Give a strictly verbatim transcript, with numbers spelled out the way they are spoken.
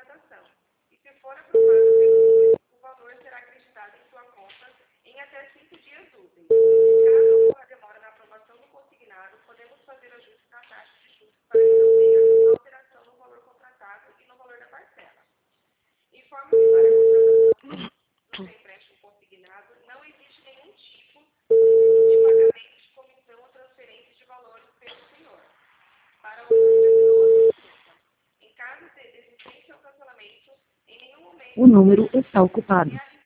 contratação. E se for aprovado pelo juiz, o valor será acreditado em sua conta em até cinco dias úteis. Caso ocorra demora na aprovação do consignado, podemos fazer ajuste na taxa de juros para que não tenha alteração no valor contratado e no valor da parcela. Informo que para a contratação do empréstimo consignado não existe nenhum tipo de pagamento de comissão ou transferência de valores pelo senhor para outra pessoa. Em caso de desistência ou cancelamento, em nenhum momento O número está ocupado.